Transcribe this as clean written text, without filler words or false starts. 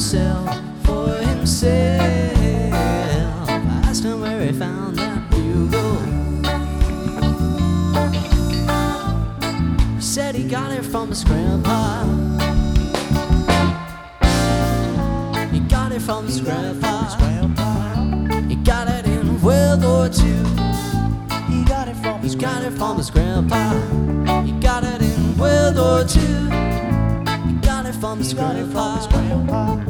himself, for himself. I asked him where he found that bugle. He said he got it from his grandpa. He got it from his grandpa. He got it in World War II. He got it from his grandpa. He got it in World War II. He got it from his grandpa.